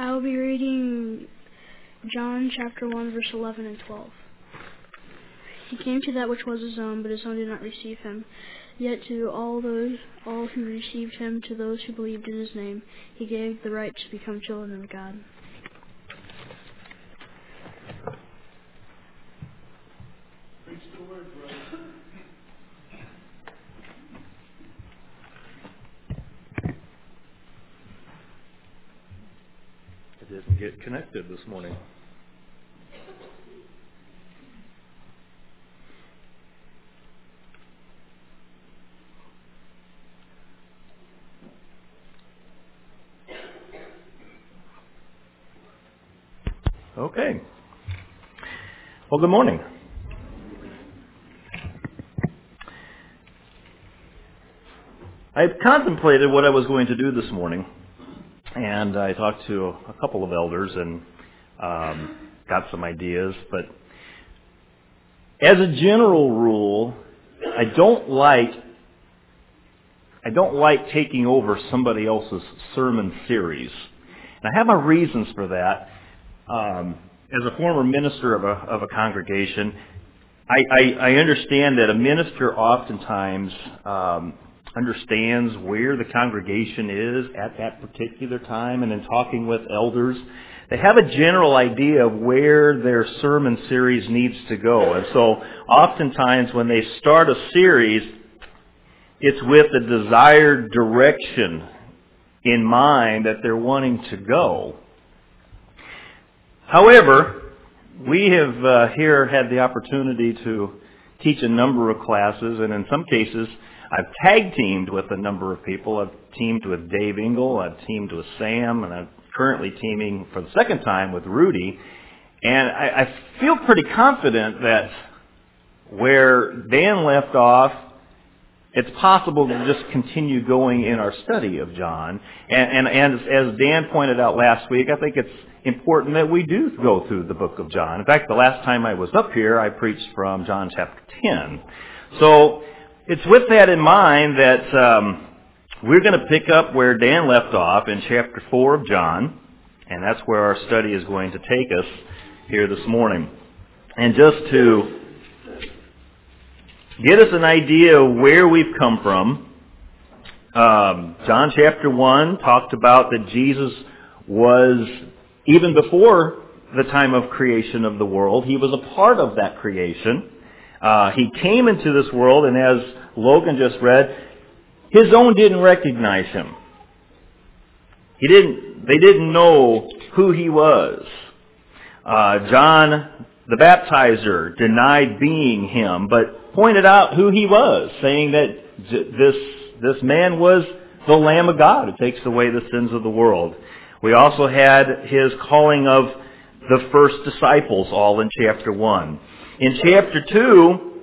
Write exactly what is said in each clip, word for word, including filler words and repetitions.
I will be reading John chapter one, verse eleven and twelve. He came to that which was his own, but his own did not receive him. Yet to all those, all who received him, to those who believed in his name, he gave the right to become children of God. Preach the word, brother. It didn't get connected this morning. Okay. Well, good morning. I've contemplated what I was going to do this morning, and I talked to a couple of elders and um, got some ideas. But as a general rule, I don't like I don't like taking over somebody else's sermon series, and I have my reasons for that. Um, as a former minister of a of a congregation, I, I, I understand that a minister oftentimes um, understands where the congregation is at that particular time, and in talking with elders, they have a general idea of where their sermon series needs to go. And so oftentimes when they start a series, it's with a desired direction in mind that they're wanting to go. However, we have uh, here had the opportunity to teach a number of classes, and in some cases, I've tag teamed with a number of people. I've teamed with Dave Engel, I've teamed with Sam, and I'm currently teaming for the second time with Rudy. And I, I feel pretty confident that where Dan left off, it's possible to just continue going in our study of John. And, and, and as Dan pointed out last week, I think it's important that we do go through the book of John. In fact, the last time I was up here, I preached from John chapter ten. So it's with that in mind that um, we're going to pick up where Dan left off in chapter four of John, and that's where our study is going to take us here this morning. And just to get us an idea of where we've come from, um, John chapter one talked about that Jesus was, even before the time of creation of the world, he was a part of that creation. Uh, he came into this world, and as Logan just read, his own didn't recognize him. He didn't. They didn't know who he was. Uh, John the Baptizer denied being him, but pointed out who he was, saying that this this man was the Lamb of God who takes away the sins of the world. We also had his calling of the first disciples, all in chapter one. In chapter two,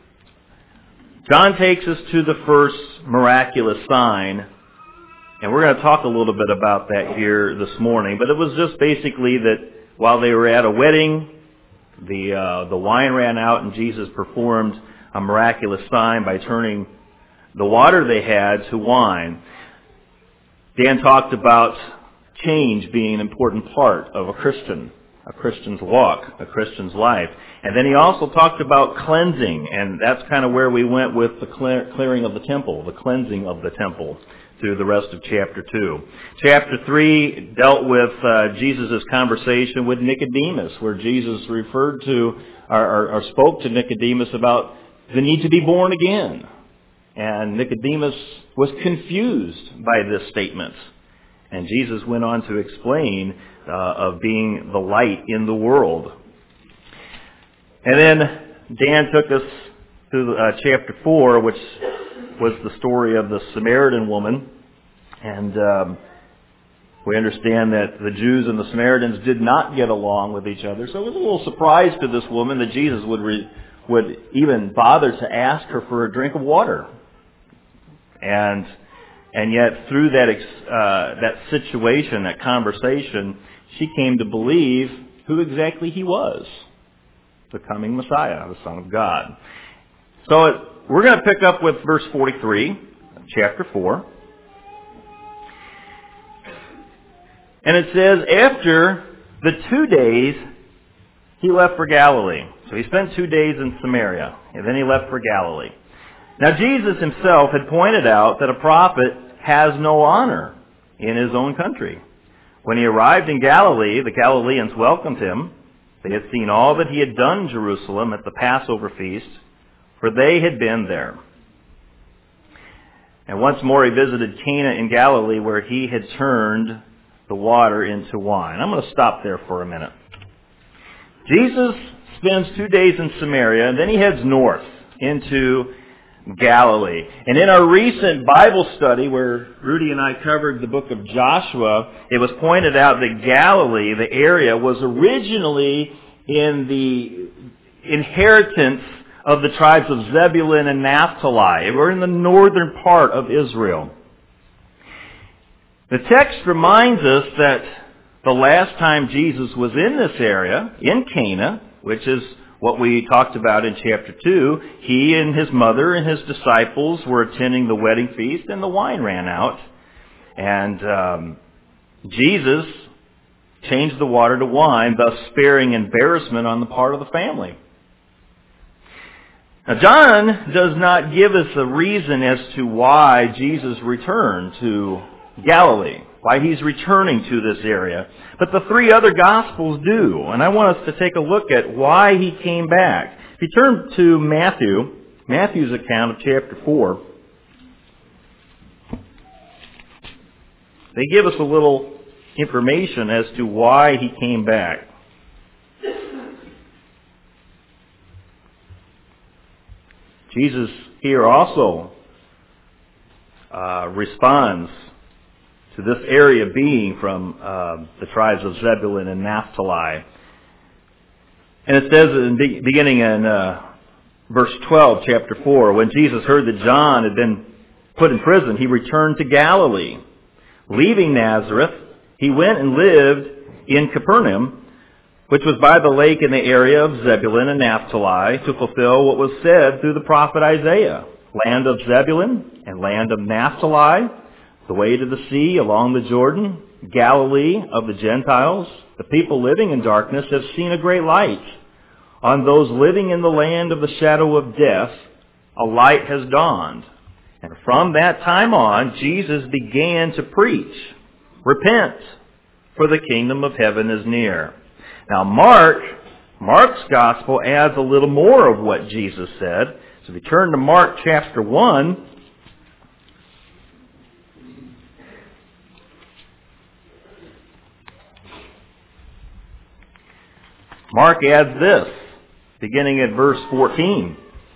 John takes us to the first miraculous sign, and we're going to talk a little bit about that here this morning. But it was just basically that while they were at a wedding, the uh, the wine ran out, and Jesus performed a miraculous sign by turning the water they had to wine. Dan talked about change being an important part of a Christian, a Christian's walk, a Christian's life. And then he also talked about cleansing, and that's kind of where we went with the clear, clearing of the temple, the cleansing of the temple, through the rest of chapter two. Chapter three dealt with uh, Jesus' conversation with Nicodemus, where Jesus referred to, or, or, or spoke to Nicodemus about the need to be born again. And Nicodemus was confused by this statement. And Jesus went on to explain uh, of being the light in the world. And then Dan took us to uh, chapter four, which was the story of the Samaritan woman. And um, we understand that the Jews and the Samaritans did not get along with each other. So it was a little surprise to this woman that Jesus would re- would even bother to ask her for a drink of water. And and yet through that uh, that situation, that conversation, she came to believe who exactly he was, the coming Messiah, the Son of God. So it, we're going to pick up with verse forty-three, chapter four. And it says, after the two days, he left for Galilee. So he spent two days in Samaria, and then he left for Galilee. Now Jesus himself had pointed out that a prophet has no honor in his own country. When he arrived in Galilee, the Galileans welcomed him. They had seen all that he had done in Jerusalem at the Passover feast, for they had been there. And once more he visited Cana in Galilee, where he had turned the water into wine. I'm going to stop there for a minute. Jesus spends two days in Samaria, and then he heads north into Galilee. And in our recent Bible study, where Rudy and I covered the book of Joshua, it was pointed out that Galilee, the area, was originally in the inheritance of the tribes of Zebulun and Naphtali. We're in the northern part of Israel. The text reminds us that the last time Jesus was in this area, in Cana, which is what we talked about in chapter two, he and his mother and his disciples were attending the wedding feast, and the wine ran out. And um, Jesus changed the water to wine, thus sparing embarrassment on the part of the family. Now, John does not give us a reason as to why Jesus returned to Galilee, why he's returning to this area. But the three other Gospels do. And I want us to take a look at why he came back. If you turn to Matthew, Matthew's account of chapter four, they give us a little information as to why he came back. Jesus here also uh, responds to this area being from uh, the tribes of Zebulun and Naphtali. And it says, in be- beginning in uh, verse twelve, chapter four, when Jesus heard that John had been put in prison, he returned to Galilee. Leaving Nazareth, he went and lived in Capernaum, which was by the lake in the area of Zebulun and Naphtali, to fulfill what was said through the prophet Isaiah. Land of Zebulun and land of Naphtali, the way to the sea along the Jordan, Galilee of the Gentiles. The people living in darkness have seen a great light. On those living in the land of the shadow of death, a light has dawned. And from that time on, Jesus began to preach, repent, for the kingdom of heaven is near. Now Mark, Mark's gospel adds a little more of what Jesus said. So if you turn to Mark chapter one, Mark adds this, beginning at verse fourteen.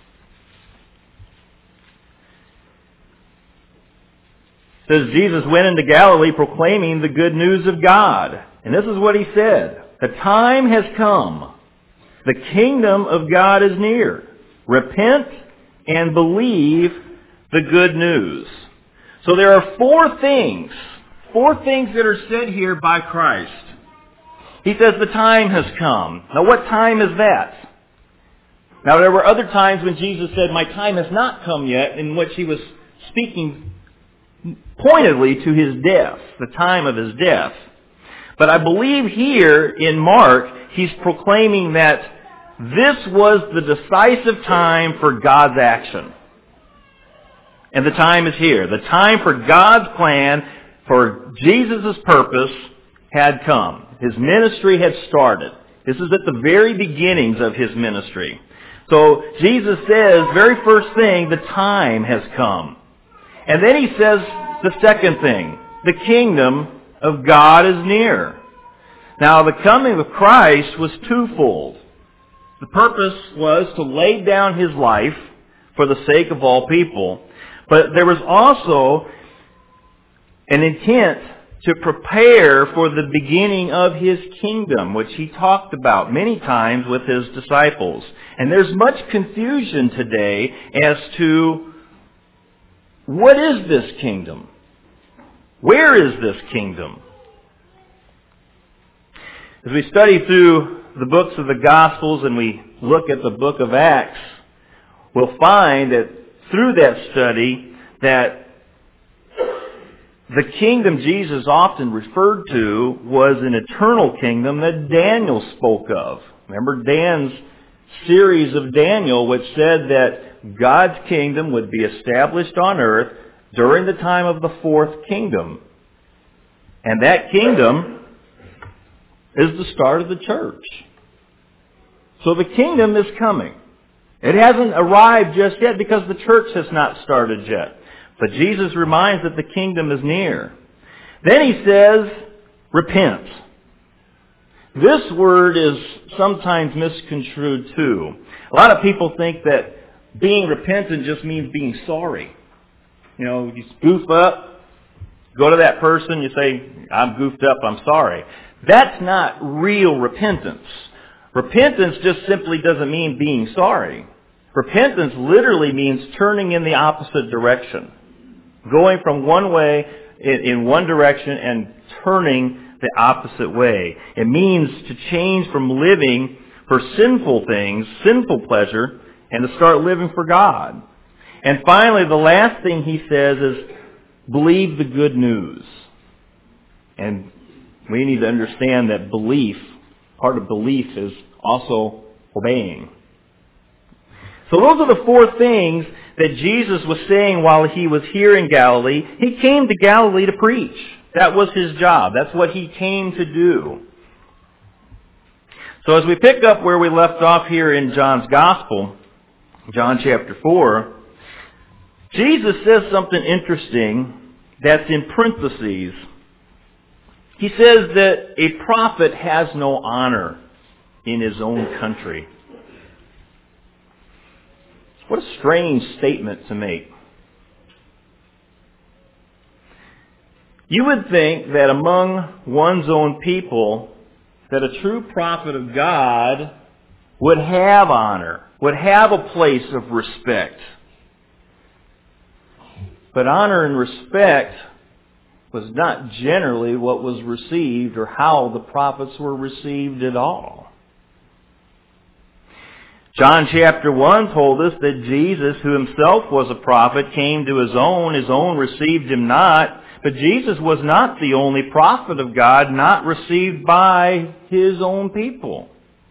It says, Jesus went into Galilee proclaiming the good news of God. And this is what he said. The time has come. The kingdom of God is near. Repent and believe the good news. So there are four things, four things that are said here by Christ. He says the time has come. Now what time is that? Now there were other times when Jesus said, my time has not come yet, in which he was speaking pointedly to his death, the time of his death. But I believe here in Mark, he's proclaiming that this was the decisive time for God's action. And the time is here. The time for God's plan, for Jesus' purpose, had come. His ministry had started. This is at the very beginnings of his ministry. So Jesus says, very first thing, the time has come. And then he says the second thing, the kingdom of God is near. Now the coming of Christ was twofold. The purpose was to lay down his life for the sake of all people. But there was also an intent to prepare for the beginning of his kingdom, which he talked about many times with his disciples. And there's much confusion today as to what is this kingdom? Where is this kingdom? As we study through the books of the Gospels and we look at the book of Acts, we'll find that through that study that the kingdom Jesus often referred to was an eternal kingdom that Daniel spoke of. Remember Dan's series of Daniel, which said that God's kingdom would be established on earth during the time of the fourth kingdom. And that kingdom is the start of the church. So the kingdom is coming. It hasn't arrived just yet because the church has not started yet. But Jesus reminds that the kingdom is near. Then he says, repent. This word is sometimes misconstrued too. A lot of people think that being repentant just means being sorry. You know, you goof up, go to that person, you say, I'm goofed up, I'm sorry. That's not real repentance. Repentance just simply doesn't mean being sorry. Repentance literally means turning in the opposite direction. Going from one way in one direction and turning the opposite way. It means to change from living for sinful things, sinful pleasure, and to start living for God. And finally, the last thing he says is, believe the good news. And we need to understand that belief, part of belief is also obeying. So those are the four things that Jesus was saying while he was here in Galilee. He came to Galilee to preach. That was his job. That's what he came to do. So as we pick up where we left off here in John's Gospel, John chapter four, Jesus says something interesting that's in parentheses. He says that a prophet has no honor in his own country. What a strange statement to make. You would think that among one's own people, that a true prophet of God would have honor, would have a place of respect. But honor and respect was not generally what was received or how the prophets were received at all. John chapter one told us that Jesus, who himself was a prophet, came to his own. His own received him not. But Jesus was not the only prophet of God not received by his own people.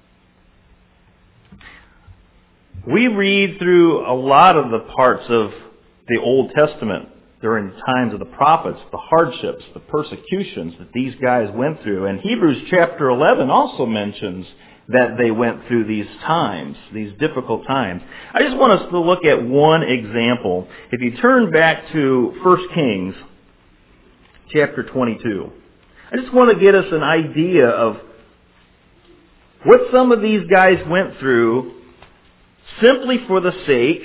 We read through a lot of the parts of the Old Testament during the times of the prophets, the hardships, the persecutions that these guys went through. And Hebrews chapter eleven also mentions that they went through these times, these difficult times. I just want us to look at one example. If you turn back to First Kings chapter twenty-two, I just want to get us an idea of what some of these guys went through simply for the sake,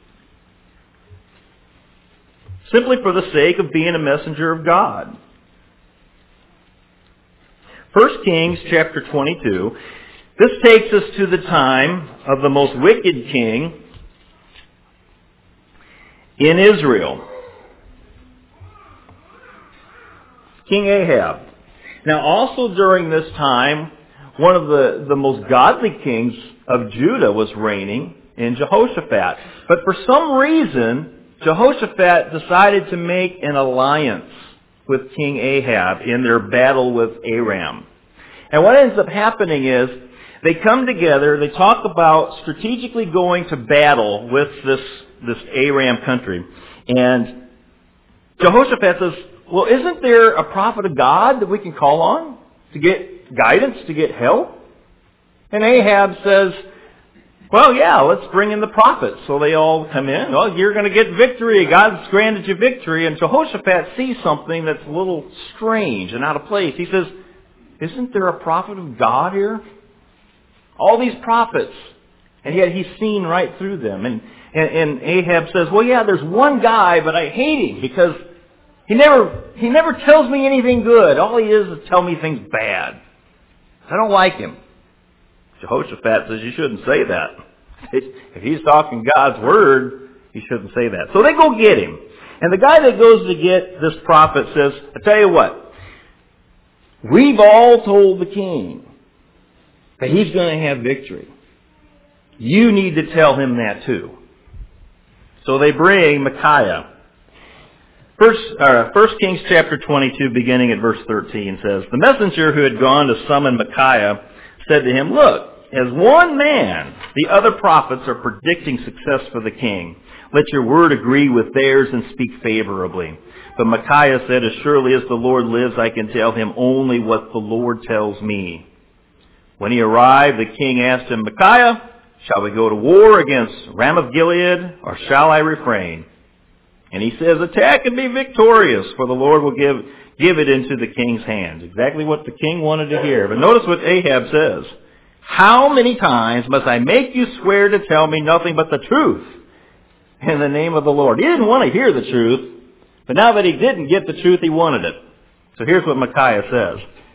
simply for the sake of being a messenger of God. First Kings chapter twenty-two. This takes us to the time of the most wicked king in Israel, King Ahab. Now also during this time, one of the, the most godly kings of Judah was reigning in Jehoshaphat. But for some reason, Jehoshaphat decided to make an alliance with King Ahab in their battle with Aram. And what ends up happening is, they come together, they talk about strategically going to battle with this, this Aram country. And Jehoshaphat says, well, isn't there a prophet of God that we can call on to get guidance, to get help? And Ahab says, well, yeah, let's bring in the prophets. So they all come in. Well, you're going to get victory. God's granted you victory. And Jehoshaphat sees something that's a little strange and out of place. He says, isn't there a prophet of God here? All these prophets, and yet he's seen right through them. And, and, and Ahab says, well, yeah, there's one guy, but I hate him because he never he never tells me anything good. All he is is tell me things bad. I don't like him. Jehoshaphat says, you shouldn't say that. If he's talking God's word, you shouldn't say that. So they go get him. And the guy that goes to get this prophet says, I tell you what, we've all told the king that he's going to have victory. You need to tell him that too. So they bring Micaiah. First, uh, First Kings chapter twenty-two, beginning at verse thirteen, says, "The messenger who had gone to summon Micaiah said to him, 'Look, as one man, the other prophets are predicting success for the king. Let your word agree with theirs and speak favorably.' But Micaiah said, 'As surely as the Lord lives, I can tell him only what the Lord tells me.' When he arrived, the king asked him, 'Micaiah, shall we go to war against Ramoth Gilead, or shall I refrain?' And he says, 'Attack and be victorious, for the Lord will give, give it into the king's hands.'" Exactly what the king wanted to hear. But notice what Ahab says. "How many times must I make you swear to tell me nothing but the truth in the name of the Lord?" He didn't want to hear the truth, but now that he didn't get the truth, he wanted it. So here's what Micaiah says.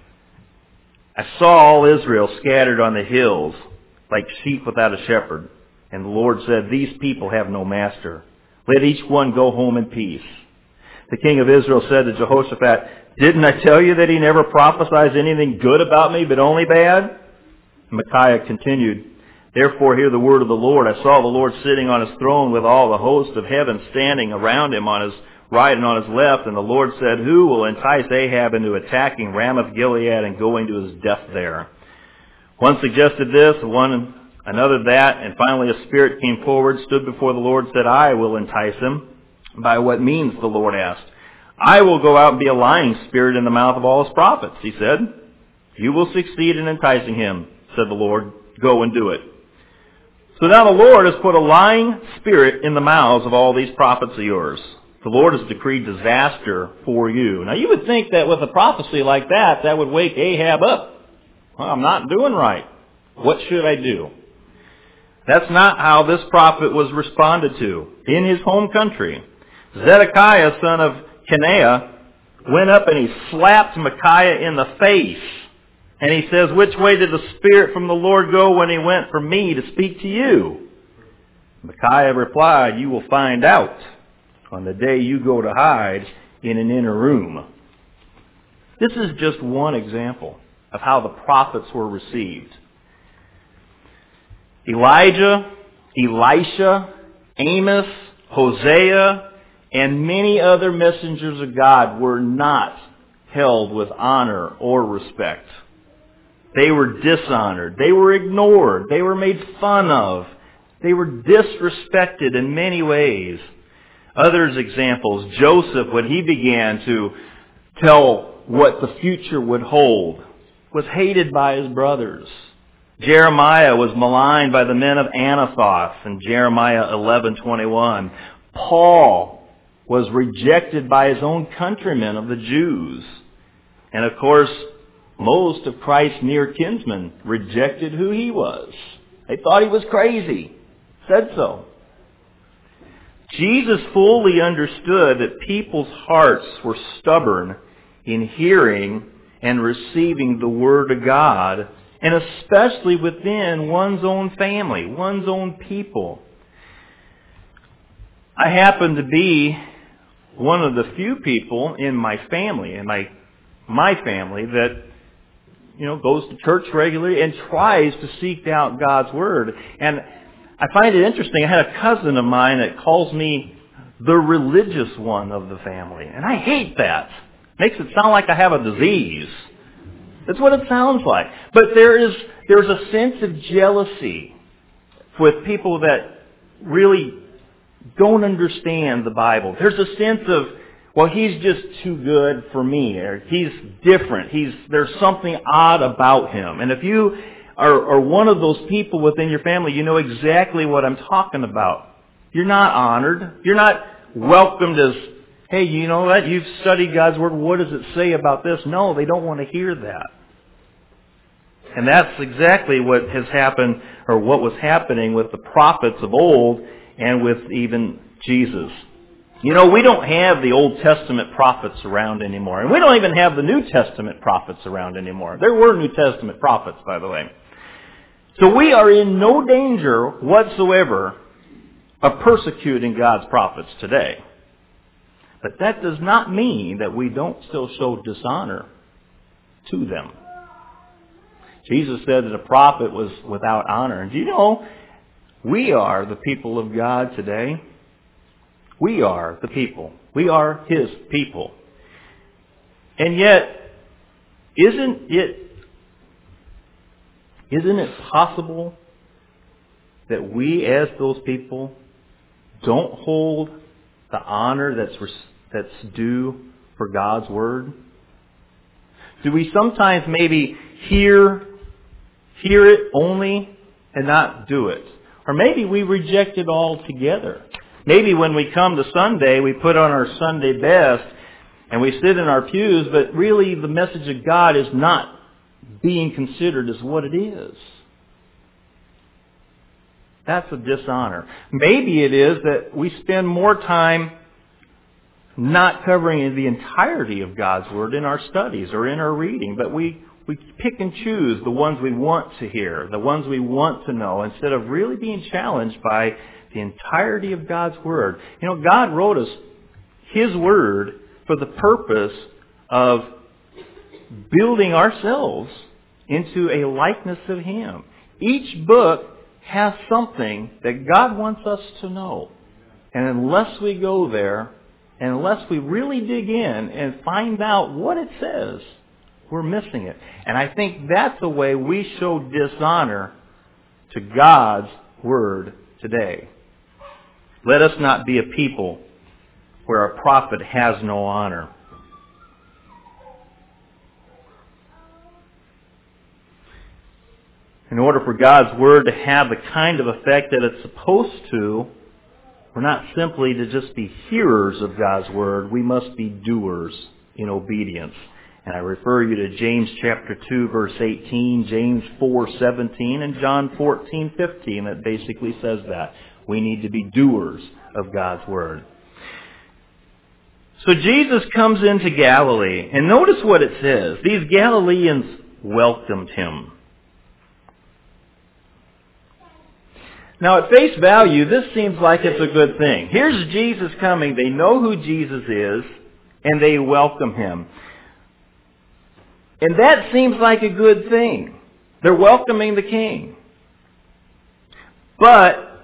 "I saw all Israel scattered on the hills like sheep without a shepherd. And the Lord said, 'These people have no master. Let each one go home in peace.' The king of Israel said to Jehoshaphat, 'Didn't I tell you that he never prophesies anything good about me, but only bad?' Micaiah continued, 'Therefore hear the word of the Lord. I saw the Lord sitting on his throne with all the host of heaven standing around him on his right and on his left. And the Lord said, who will entice Ahab into attacking Ramoth Gilead and going to his death there?' One suggested this, one another that, and finally a spirit came forward, stood before the Lord, said, 'I will entice him.' 'By what means?' the Lord asked. 'I will go out and be a lying spirit in the mouth of all his prophets,' he said. 'You will succeed in enticing him,' said the Lord. 'Go and do it.'" So now the Lord has put a lying spirit in the mouths of all these prophets of yours. The Lord has decreed disaster for you. Now you would think that with a prophecy like that, that would wake Ahab up. Well, I'm not doing right. What should I do? That's not how this prophet was responded to in his home country. Zedekiah, son of Kenaiah, went up and he slapped Micaiah in the face. And he says, "Which way did the Spirit from the Lord go when he went from me to speak to you?" Micaiah replied, "You will find out on the day you go to hide in an inner room." This is just one example of how the prophets were received. Elijah, Elisha, Amos, Hosea, and many other messengers of God were not held with honor or respect. They were dishonored. They were ignored. They were made fun of. They were disrespected in many ways. Others examples, Joseph, when he began to tell what the future would hold, was hated by his brothers. Jeremiah was maligned by the men of Anathoth in Jeremiah eleven twenty-one. Paul was rejected by his own countrymen of the Jews. And of course, most of Christ's near kinsmen rejected who he was. They thought he was crazy. Said so. Jesus fully understood that people's hearts were stubborn in hearing and receiving the Word of God, and especially within one's own family, one's own people. I happen to be one of the few people in my family, in my my family, that you know goes to church regularly and tries to seek out God's Word. And I find it interesting. I had a cousin of mine that calls me the religious one of the family, and I hate that. Makes it sound like I have a disease. That's what it sounds like. But there is there's a sense of jealousy with people that really don't understand the Bible. There's a sense of, well, he's just too good for me, or he's different. He's there's something odd about him. And if you are, are one of those people within your family, you know exactly what I'm talking about. You're not honored. You're not welcomed as, hey, you know what? You've studied God's Word. What does it say about this? No, they don't want to hear that. And that's exactly what has happened, or what was happening with the prophets of old and with even Jesus. You know, we don't have the Old Testament prophets around anymore. And we don't even have the New Testament prophets around anymore. There were New Testament prophets, by the way. So we are in no danger whatsoever of persecuting God's prophets today. But that does not mean that we don't still show dishonor to them. Jesus said that a prophet was without honor. And do you know, we are the people of God today. We are the people. We are His people. And yet, isn't it, isn't it possible that we as those people don't hold the honor that's, that's due for God's Word? Do we sometimes maybe hear, hear it only and not do it? Or maybe we reject it altogether. Maybe when we come to Sunday, we put on our Sunday best and we sit in our pews, but really the message of God is not being considered as what it is. That's a dishonor. Maybe it is that we spend more time not covering the entirety of God's Word in our studies or in our reading, but we, we pick and choose the ones we want to hear, the ones we want to know, instead of really being challenged by the entirety of God's Word. You know, God wrote us His Word for the purpose of building ourselves into a likeness of Him. Each book has something that God wants us to know. And unless we go there, and unless we really dig in and find out what it says, we're missing it. And I think that's the way we show dishonor to God's Word today. Let us not be a people where a prophet has no honor. In order for God's Word to have the kind of effect that it's supposed to, we're not simply to just be hearers of God's Word. We must be doers in obedience. And I refer you to James chapter two, verse eighteen, James four, seventeen, and John fourteen, fifteen. That basically says that. We need to be doers of God's Word. So Jesus comes into Galilee, and notice what it says. These Galileans welcomed Him. Now, at face value, this seems like it's a good thing. Here's Jesus coming. They know who Jesus is, and they welcome Him. And that seems like a good thing. They're welcoming the King. But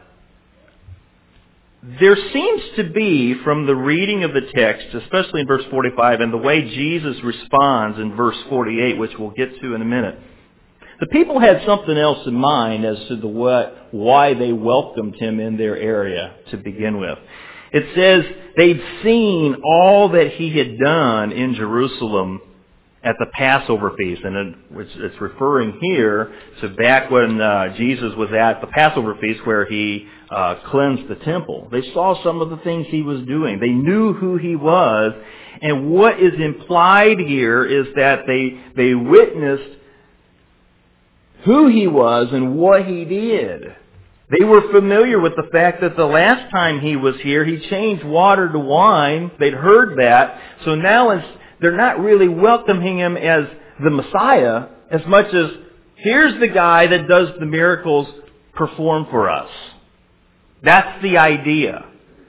there seems to be, from the reading of the text, especially in verse forty-five, and the way Jesus responds in verse forty-eight, which we'll get to in a minute, the people had something else in mind as to the what, why they welcomed Him in their area to begin with. It says they'd seen all that He had done in Jerusalem at the Passover feast. And it, it's referring here to back when uh, Jesus was at the Passover feast where He uh, cleansed the temple. They saw some of the things He was doing. They knew who He was. And what is implied here is that they, they witnessed who He was and what He did. They were familiar with the fact that the last time He was here, He changed water to wine. They'd heard that. So now it's, they're not really welcoming Him as the Messiah as much as, here's the guy that does the miracles perform for us. That's the idea.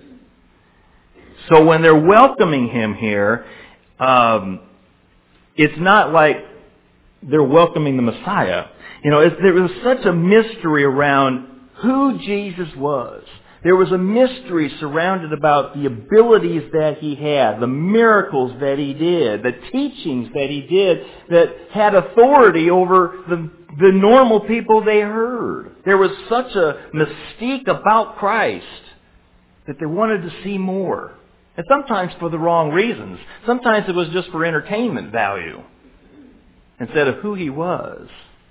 So when they're welcoming Him here, um, it's not like they're welcoming the Messiah. You know, it's, there was such a mystery around who Jesus was. There was a mystery surrounded about the abilities that He had, the miracles that He did, the teachings that He did that had authority over the, the normal people they heard. There was such a mystique about Christ that they wanted to see more. And sometimes for the wrong reasons. Sometimes it was just for entertainment value instead of who He was.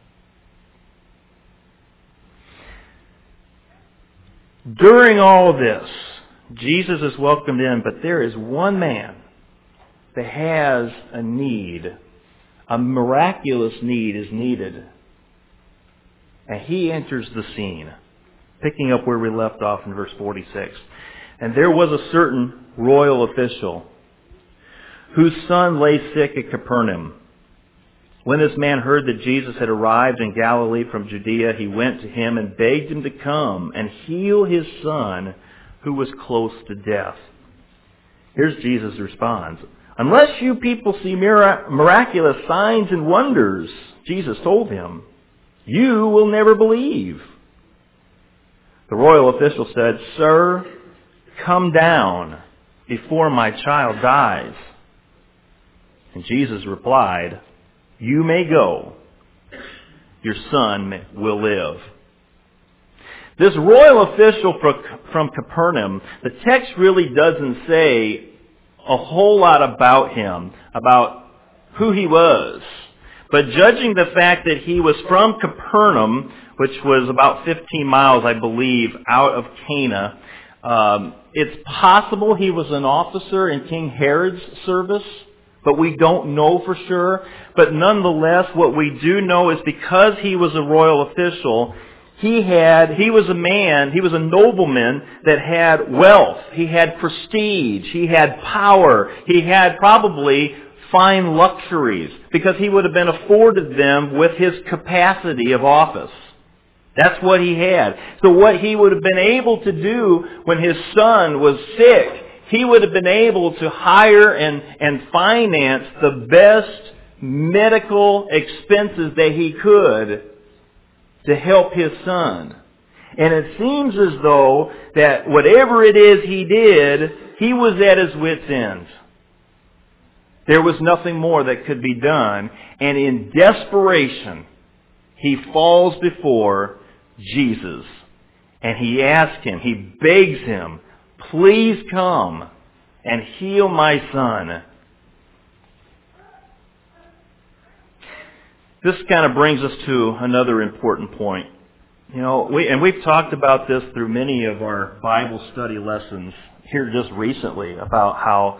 During all of this, Jesus is welcomed in, but there is one man that has a need. A miraculous need is needed. And He enters the scene, picking up where we left off in verse forty-six. And there was a certain royal official whose son lay sick at Capernaum. When this man heard that Jesus had arrived in Galilee from Judea, he went to Him and begged Him to come and heal his son who was close to death. Here's Jesus' response. Unless you people see miraculous signs and wonders, Jesus told him, you will never believe. The royal official said, Sir, come down before my child dies." And Jesus replied, "You may go. Your son will live." This royal official from Capernaum, the text really doesn't say a whole lot about him, about who he was. But judging the fact that he was from Capernaum, which was about fifteen miles, I believe, out of Cana, um, it's possible he was an officer in King Herod's service, but we don't know for sure. But nonetheless, what we do know is because he was a royal official, he had, he was a man, he was a nobleman that had wealth, he had prestige, he had power, he had probably fine luxuries, because he would have been afforded them with his capacity of office. That's what he had. So what he would have been able to do when his son was sick, he would have been able to hire and, and finance the best medical expenses that he could to help his son. And it seems as though that whatever it is he did, he was at his wit's end. There was nothing more that could be done. And in desperation, he falls before Jesus. And he asks him, he begs him, "Please come and heal my son." This kind of brings us to another important point. You know, we, and we've talked about this through many of our Bible study lessons here just recently, about how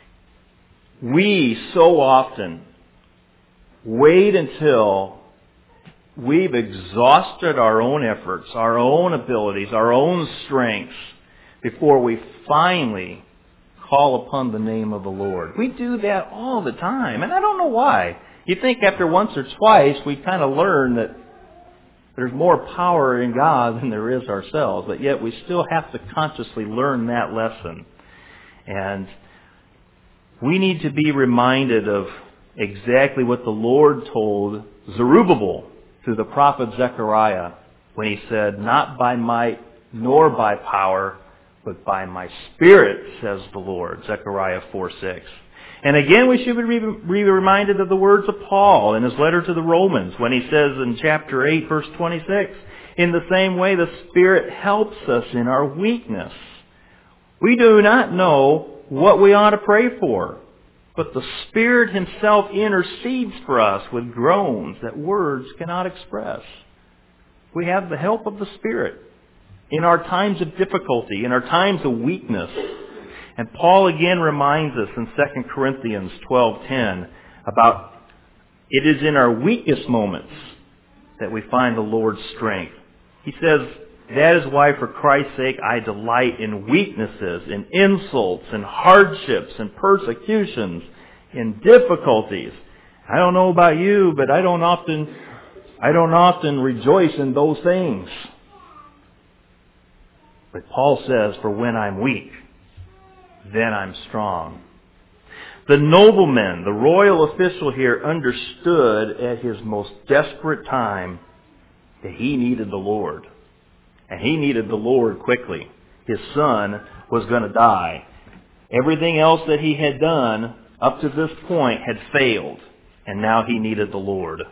we so often wait until we've exhausted our own efforts, our own abilities, our own strengths, before we finally call upon the name of the Lord. We do that all the time, and I don't know why. You think after once or twice we kind of learn that there's more power in God than there is ourselves, but yet we still have to consciously learn that lesson. And we need to be reminded of exactly what the Lord told Zerubbabel through the prophet Zechariah when he said, "Not by might nor by power, but by my Spirit, says the Lord." Zechariah four six. And again, we should be reminded of the words of Paul in his letter to the Romans when he says in chapter eight, verse twenty-six, "In the same way the Spirit helps us in our weakness. We do not know what we ought to pray for, but the Spirit Himself intercedes for us with groans that words cannot express." We have the help of the Spirit in our times of difficulty, in our times of weakness. And Paul again reminds us in Second Corinthians twelve ten about it is in our weakest moments that we find the Lord's strength. He says, "That is why for Christ's sake I delight in weaknesses, in insults, in hardships, in persecutions, in difficulties." I don't know about you, but I don't often, I don't often rejoice in those things. But Paul says, "For when I'm weak, then I'm strong." The nobleman, the royal official here, understood at his most desperate time that he needed the Lord. And he needed the Lord quickly. His son was going to die. Everything else that he had done up to this point had failed. And now he needed the Lord.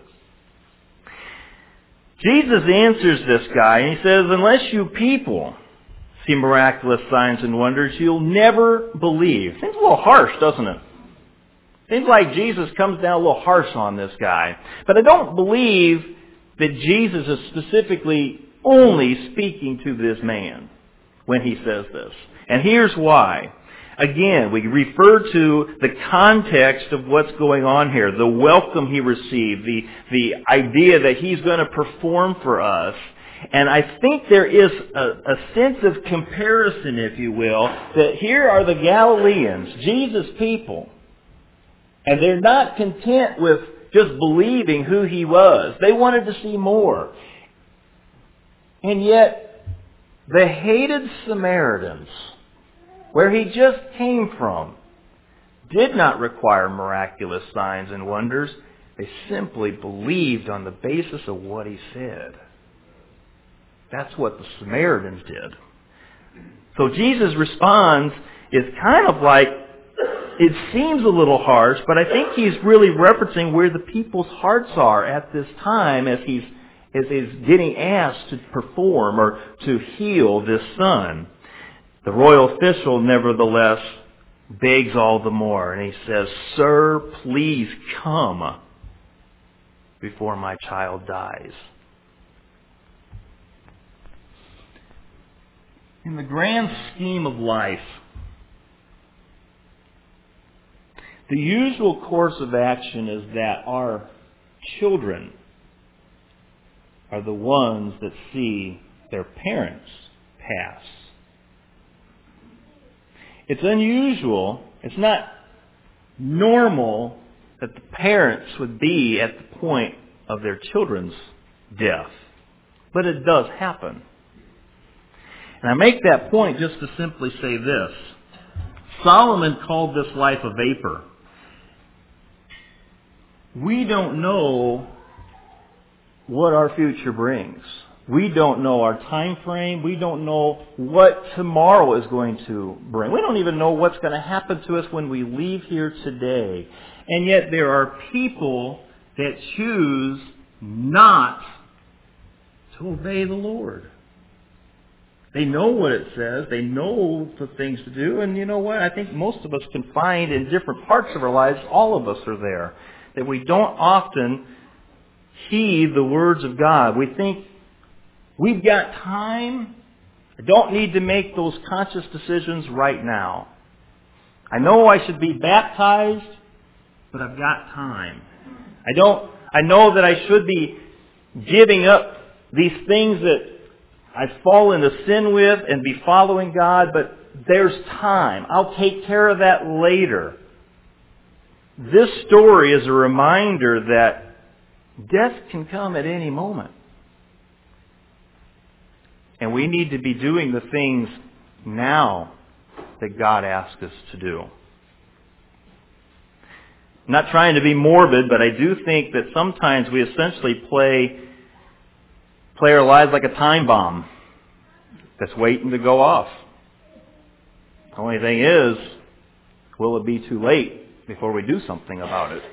Jesus answers this guy and he says, "Unless you people see miraculous signs and wonders, you'll never believe." Seems a little harsh, doesn't it? Seems like Jesus comes down a little harsh on this guy. But I don't believe that Jesus is specifically only speaking to this man when he says this. And here's why. Again, we refer to the context of what's going on here, the welcome he received, the, the idea that he's going to perform for us. And I think there is a, a sense of comparison, if you will, that here are the Galileans, Jesus' people, and they're not content with just believing who he was. They wanted to see more. And yet, the hated Samaritans, where he just came from, did not require miraculous signs and wonders. They simply believed on the basis of what he said. That's what the Samaritans did. So Jesus responds is kind of like, it seems a little harsh, but I think he's really referencing where the people's hearts are at this time as he's, as he's getting asked to perform or to heal this son. The royal official, nevertheless, begs all the more, and he says, "Sir, please come before my child dies." In the grand scheme of life, the usual course of action is that our children are the ones that see their parents pass. It's unusual, it's not normal that the parents would be at the point of their children's death. But it does happen. And I make that point just to simply say this. Solomon called this life a vapor. We don't know what our future brings. We don't know our time frame. We don't know what tomorrow is going to bring. We don't even know what's going to happen to us when we leave here today. And yet there are people that choose not to obey the Lord. They know what it says. They know the things to do. And you know what? I think most of us can find in different parts of our lives, all of us are there, that we don't often heed the words of God. We think, we've got time. I don't need to make those conscious decisions right now. I know I should be baptized, but I've got time. I don't, I know that I should be giving up these things that I've fallen into sin with and be following God, but there's time. I'll take care of that later. This story is a reminder that death can come at any moment. And we need to be doing the things now that God asks us to do. I'm not trying to be morbid, but I do think that sometimes we essentially play play our lives like a time bomb that's waiting to go off. The only thing is, will it be too late before we do something about it?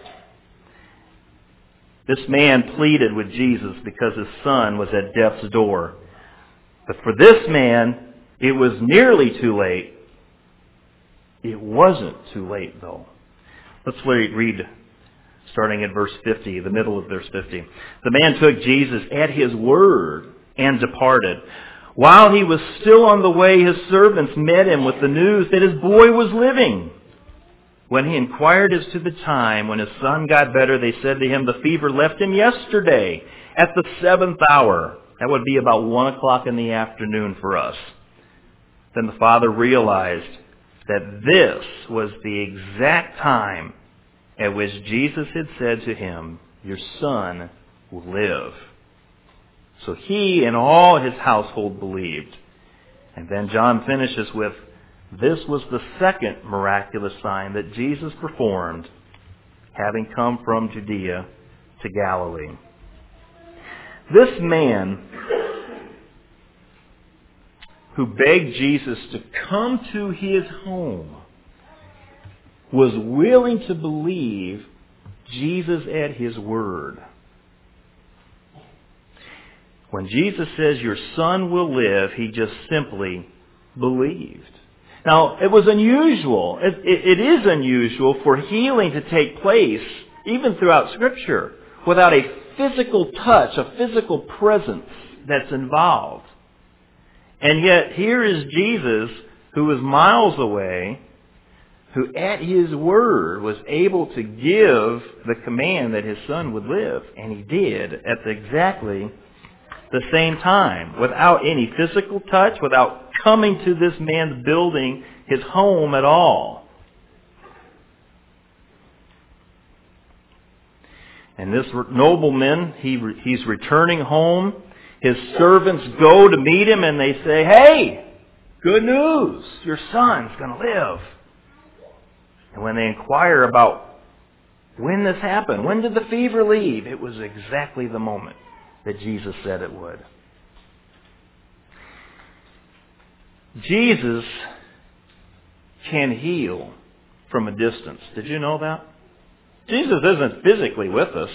This man pleaded with Jesus because his son was at death's door. But for this man, it was nearly too late. It wasn't too late, though. Let's read starting at verse fifty, the middle of verse fifty. The man took Jesus at his word and departed. While he was still on the way, his servants met him with the news that his boy was living. When he inquired as to the time when his son got better, they said to him, the fever left him yesterday at the seventh hour. That would be about one o'clock in the afternoon for us. Then the father realized that this was the exact time at which Jesus had said to him, your son will live. So he and all his household believed. And then John finishes with, this was the second miraculous sign that Jesus performed, having come from Judea to Galilee. This man who begged Jesus to come to his home was willing to believe Jesus at his word. When Jesus says your son will live, he just simply believed. Now, it was unusual. It, it, it is unusual for healing to take place, even throughout Scripture, without a physical touch, a physical presence that's involved. And yet, here is Jesus, who was miles away, who at his word was able to give the command that his son would live. And he did at the exactly the same time, without any physical touch, without coming to this man's building, his home at all. And this nobleman, he he's returning home. His servants go to meet him and they say, hey, good news, your son's going to live. And when they inquire about when this happened, when did the fever leave, it was exactly the moment that Jesus said it would. Jesus can heal from a distance. Did you know that? Jesus isn't physically with us.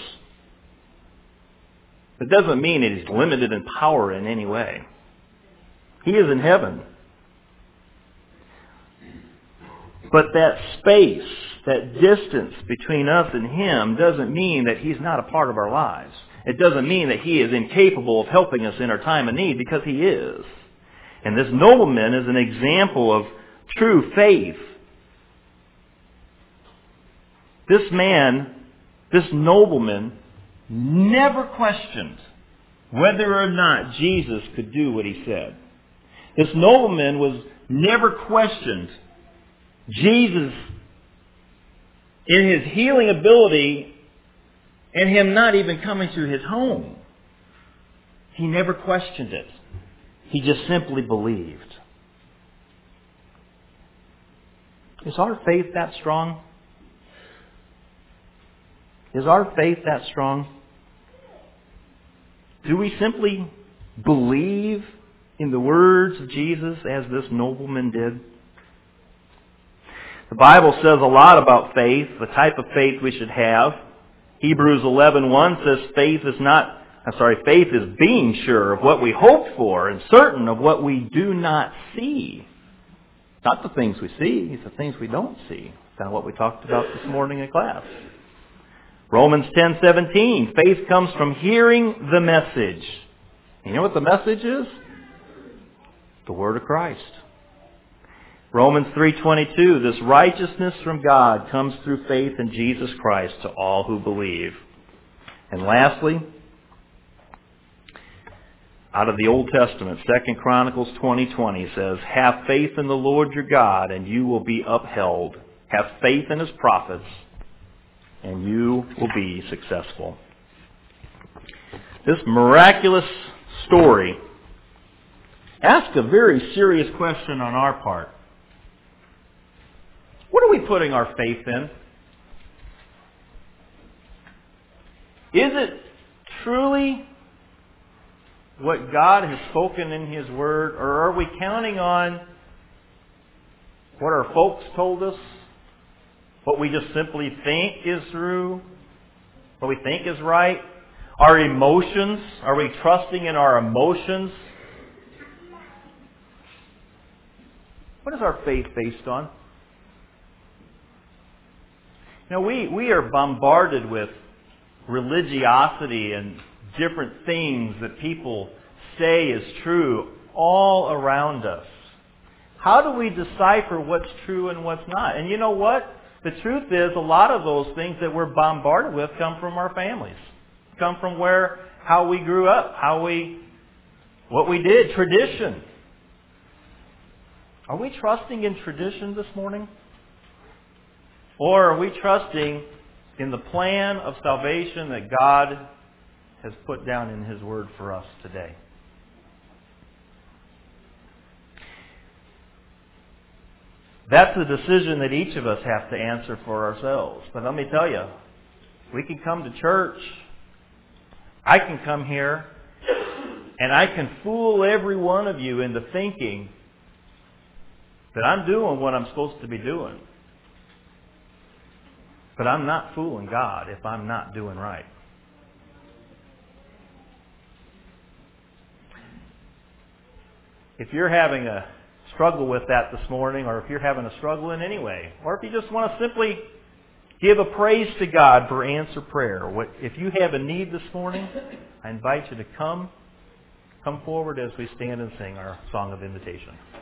It doesn't mean that He's limited in power in any way. He is in heaven. But that space, that distance between us and Him doesn't mean that He's not a part of our lives. It doesn't mean that He is incapable of helping us in our time of need, because He is. And this nobleman is an example of true faith. This man, this nobleman, never questioned whether or not Jesus could do what He said. This nobleman was never questioned Jesus in His healing ability and Him not even coming to his home. He never questioned it. He just simply believed. Is our faith that strong? Is our faith that strong? Do we simply believe in the words of Jesus as this nobleman did? The Bible says a lot about faith, the type of faith we should have. Hebrews eleven one says faith is not, I'm sorry, faith is being sure of what we hope for and certain of what we do not see. Not the things we see, it's the things we don't see. That's kind of what we talked about this morning in class. Romans ten seventeen, faith comes from hearing the message. You know what the message is? The Word of Christ. Romans three twenty-two, this righteousness from God comes through faith in Jesus Christ to all who believe. And lastly, out of the Old Testament, Second Chronicles twenty twenty says, have faith in the Lord your God and you will be upheld. Have faith in His prophets and you will be successful. This miraculous story asks a very serious question on our part. What are we putting our faith in? Is it truly what God has spoken in His Word, or are we counting on what our folks told us, what we just simply think is true, what we think is right? Our emotions, are we trusting in our emotions? What is our faith based on? You know, we, we are bombarded with religiosity and different things that people say is true all around us. How do we decipher what's true and what's not? And you know what? The truth is, a lot of those things that we're bombarded with come from our families. Come from where, how we grew up, how we, what we did, tradition. Are we trusting in tradition this morning? Or are we trusting in the plan of salvation that God has put down in His Word for us today? That's a decision that each of us have to answer for ourselves. But let me tell you, we can come to church. I can come here and I can fool every one of you into thinking that I'm doing what I'm supposed to be doing. But I'm not fooling God if I'm not doing right. If you're having a struggle with that this morning, or if you're having a struggle in any way, or if you just want to simply give a praise to God for answer prayer, what, if you have a need this morning, I invite you to come, come forward as we stand and sing our song of invitation.